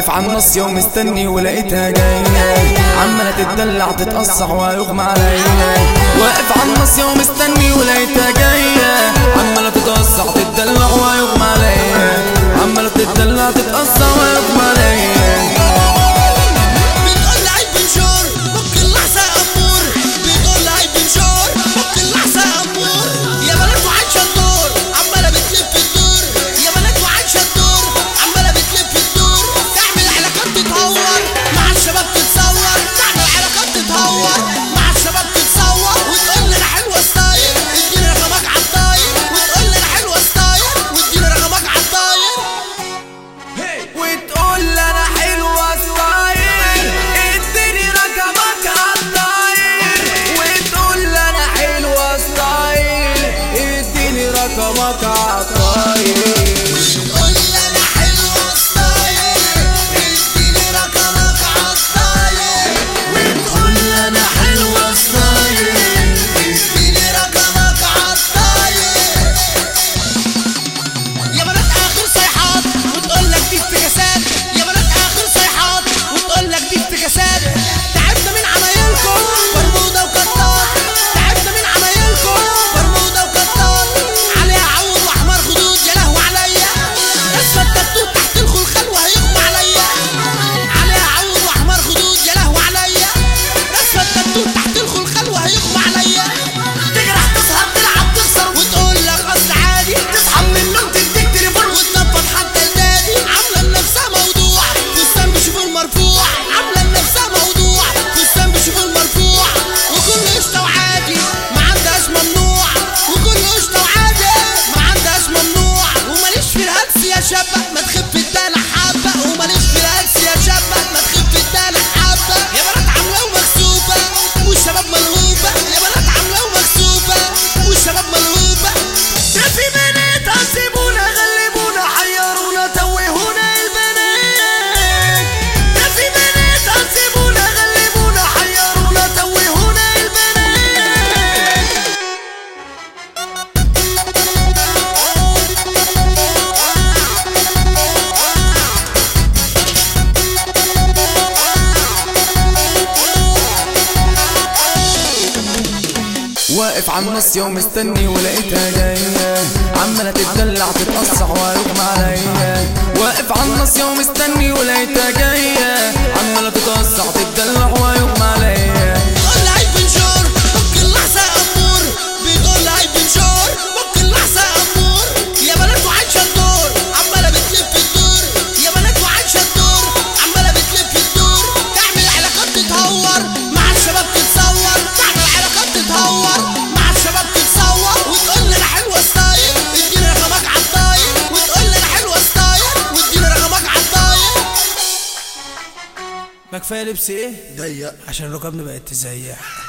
واقف على النص يوم مستني ولقيتها جاية، عمالة تتدلع تتقصع ويغمى عليا. واقف على النص يوم مستني ولقيتها جاية، عمالة تتقصع تتدلع ويغمى عليا، عمالة تتدلع تتقصع ويغمى عليا. بتقول عيب بنشار ممكن لحظة أمور، بتقول عيب بنشار ممكن لحظة أمور. يا بنات وعايشة الدور عمالة بتلف الدور، يا بنات وعايشة الدور عمالة بتلف الدور. تعمل علاقات تتهور مع الشباب تتصور، تعمل علاقات تتهور مع الشباب تتصور. وتقول لي أنا حلوة ستايل اديني رقمك عالطاير، وتقول لي أنا حلوة ستايل واديني رقمك عالطاير. وتقول لي انا حلوة ستايل اديني رقمك عالطاير، وتقول لي انا حلوة ستايل اديني رقمك عالطاير. وتقول لي أنا حلوة ستايل اديني رقمك عالطاير، وتقول لي أنا حلوة ستايل اديني رقمك عالطاير. يا بنات آخر صيحات وتقول لك دي افتكاسات، يا بنات آخر صيحات وتقول لك دي افتكاسات. تعبنا من عمايلكم برمودا وقطار، تعبنا من عمايلكم برمودا وقطار. عليها عود واحمر خدود يا لهوي عليا، اسفة التاتو تحت الخلخال وهيغمى عليا. عليها عود واحمر خدود يا لهوي عليا، اسفة التاتو تحت الخلخال وهيغمى عليا. تجرح تسهر تلعب تخسر وتقول لك اصل عادي، تصحى من النوم تديك تليفون وتنفض حتى النادي. عامله لنفسها موضوع فستان بشوفور مرفوع، عامله لنفسها موضوع فستان بشوفور مرفوع. وكله قشطه وعادي ما عندهاش ممنوع، وكله قشطه وعادي ما عندهاش ممنوع. وماليش في الهلس يا شابه ما تخف الدلع حبه، وماليش في الهلس يا شابه ما تخف الدلع حبه. يا بنات عامله ومكسوفه والشباب ملهوفه، يا بنات عامله ومكسوفه والشباب ملهوفه. ده في بنات عذبونا غلبونا حيرونا توهونا البنات، ده في بنات عذبونا غلبونا حيرونا توهونا البنات. واقف على النص يوم مستني ولقيتها جاية، عمالة تتدلع تتقصع ويغمى عليا. واقف على النص يوم مستني ولقيتها جاية، عمالة تتقصع تتدلع ويغمى عليا. بتقول عيب بنشار ممكن لحظة أمور، بتقول عيب بنشار ممكن لحظة أمور. يا بنات وعايشة الدور عمالة بتلف الدور، يا بنات وعايشة الدور عمالة بتلف الدور. تعمل علاقات تتهور مع الشباب تتصور، تعمل علاقات تتهور مع الشباب تتصور. وتقول لي أنا حلوة ستايل اديني رقمك عالطاير، وتقول لي أنا حلوة ستايل واديني رقمك عالطاير. ما كفايه لبس ايه ضيق عشان ركبنا بقت تزيح.